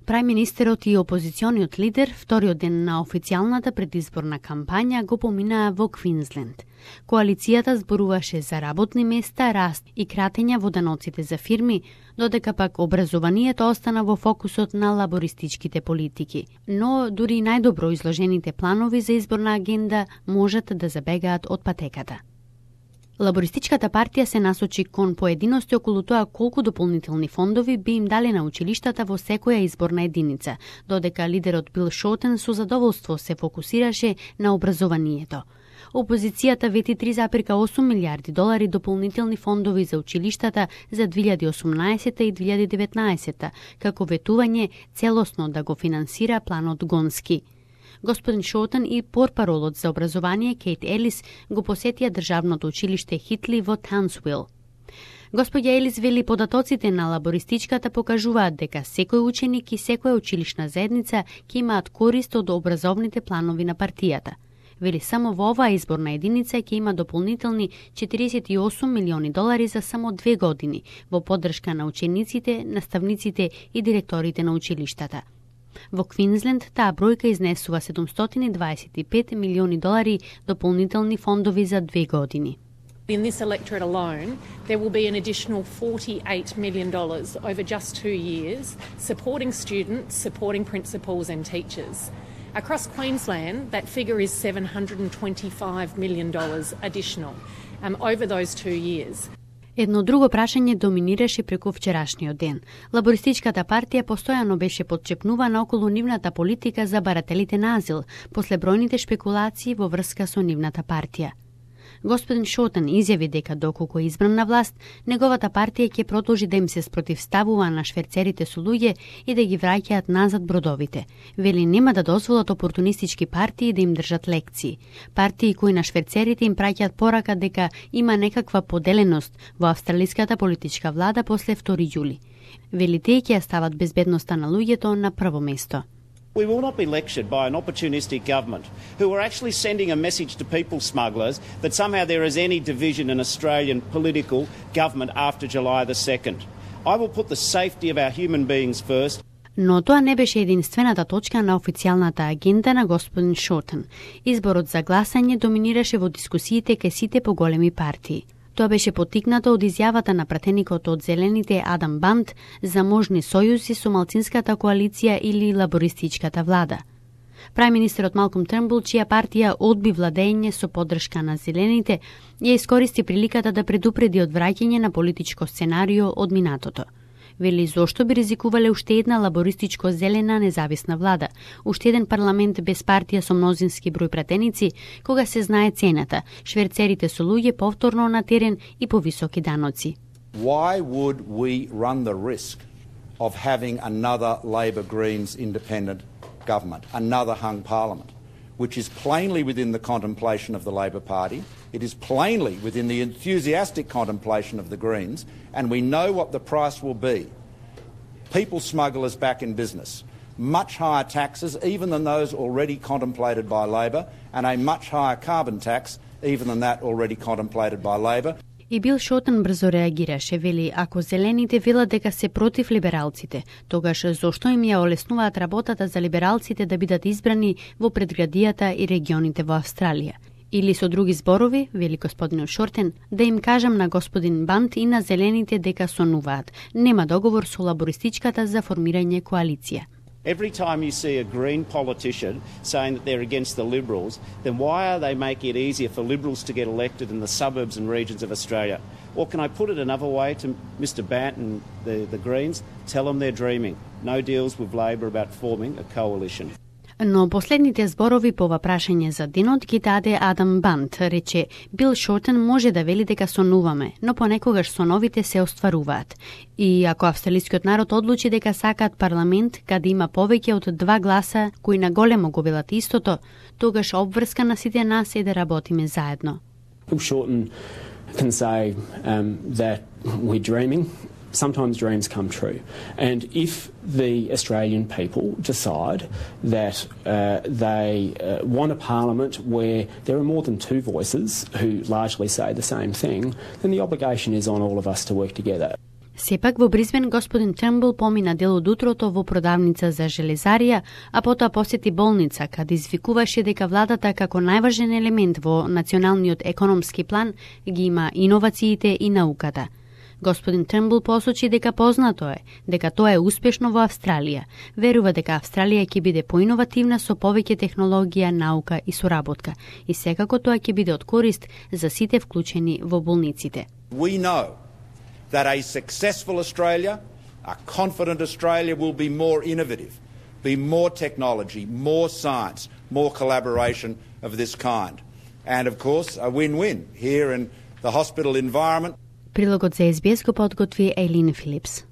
Прајминистерот и опозициониот лидер вториот ден на официјалната предизборна кампања го поминаа во Квинсленд. Коалицијата зборуваше за работни места, раст и кратења во даноците за фирми, додека пак образованието остана во фокусот на лабористичките политики. Но дури најдобро изложените планови за изборна агенда можат да забегаат од патеката. Лабористичката партија се насочи кон поединости околу тоа колку дополнителни фондови би им дали на училиштата во секоја изборна единица, додека лидерот Бил Шотен со задоволство се фокусираше на образованието. Опозицијата вети 3,8 милиарди долари дополнителни фондови за училиштата за 2018 и 2019, како ветување целосно да го финансира планот Гонски. Господин Шотен и портпаролот за образование Кейт Елис го посетија државното училиште Хитли во Таунсвил. Господја Елис вели податоците на лабористичката покажуваат дека секој ученик и секоја училишна заедница ќе имаат корист од образовните планови на партијата. Вели само во оваа изборна единица ќе има дополнителни 48 милиони долари за само 2 години во поддршка на учениците, наставниците и директорите на училиштата. Во Квинсленд таа бројка изнесува 725 милиони долари дополнителни фондови за 2 години. In this electorate alone, there will be an additional $48 million over just 2 years, supporting students, supporting principals and teachers. Across Queensland, that figure is $725 million additional over those 2 years. Едно друго прашање доминираше преку вчерашниот ден. Лабористичката партија постојано беше подчепнувана околу нивната политика за барателите на азил, после бројните шпекулации во врска со нивната партија. Господин Шотен изјави дека доколку е избран на власт, неговата партија ќе продолжи да им се спротивставува на шверцерите со луѓе и да ги враќаат назад бродовите. Вели нема да дозволат опортунистички партии да им држат лекции. Партии кои на шверцерите им праќаат порака дека има некаква поделеност во австралиската политичка влада после 2 јули. Вели тие ќе стават безбедноста на луѓето на прво место. We will not be lectured by an opportunistic government who are actually sending a message to people smugglers that somehow there is any division in Australian political government after July the 2nd. I will put the safety of our human beings first. Но тоа не беше единствената точка на официјалната агенда на господин Шотен. Изборот за гласање доминираше во дискусиите кај сите поголеми партии. Тоа беше поттикнато од изјавата на пратеникот од Зелените Адам Бант за можни сојузи со малцинската коалиција или лабористичката влада. Прајминистерот Малком Трнбул, чија партија одби владење со поддршка на Зелените, ја искористи приликата да предупреди од враќање на политичко сценарио од минатото. Вели зошто би ризикувале уште една лабористичко-зелена независна влада, уште еден парламент без партија со мнозински број пратеници, кога се знае цената, шверцерите со луѓе повторно на терен и повисоки даноци. Why would we run the risk of having another Labor Greens independent government, another hung parliament, which is plainly within the contemplation of the Labor Party? It is plainly within the enthusiastic contemplation of the Greens, and we know what the price will be. People smugglers back in business, much higher taxes even than those already contemplated by Labor, and a much higher carbon tax even than that already contemplated by Labor. И Бил Шотен брзо реагираше, вели, ако зелените велат дека се против либералците, тогаш зошто им ја олеснуваат работата за либералците да бидат избрани во предградијата и регионите во Австралија? Или со други зборови, вели господинот Шотен, да им кажам на господин Бант и на зелените дека сонуваат. Нема договор со лабористичката за формирање коалиција. Every time you see a Green politician saying that they're against the Liberals, then why are they making it easier for Liberals to get elected in the suburbs and regions of Australia? Or can I put it another way to Mr Bant and the Greens? Tell them they're dreaming. No deals with Labor about forming a coalition. Но последните зборови по ова прашање за денот ги даде Адам Бант. Рече, Бил Шотен може да вели дека сонуваме, но понекогаш соновите се остваруваат. И ако австралискиот народ одлучи дека сакаат парламент каде има повеќе од 2 гласа кои на големо го велат истото, тогаш обврска на сите нас е да работиме заедно. Bill Shorten can say that we're dreaming. Sometimes dreams come true. And if the Australian people decide that they want a parliament where there are more than 2 voices who largely say the same thing, then the obligation is on all of us to work together. Сепак во Брисбен господин Трмбл помина дел од утрото во продавница за железарија, а потоа посети болница, каде извикуваше дека владата како најважен елемент во националниот економски план ги има иновациите и науката. Господин Трмбл посочи дека познато е дека тоа е успешно во Австралија. Верува дека Австралија ќе биде поиновативна со повеќе технологија, наука и соработка. И секако тоа ќе биде од корист за сите вклучени во болниците. We know that a successful Australia, a confident Australia will be more innovative, be more technology, more science, more collaboration of this kind. And of course, a win-win here in the hospital environment. Прилогот за SBS го подготви Ейлин Филипс.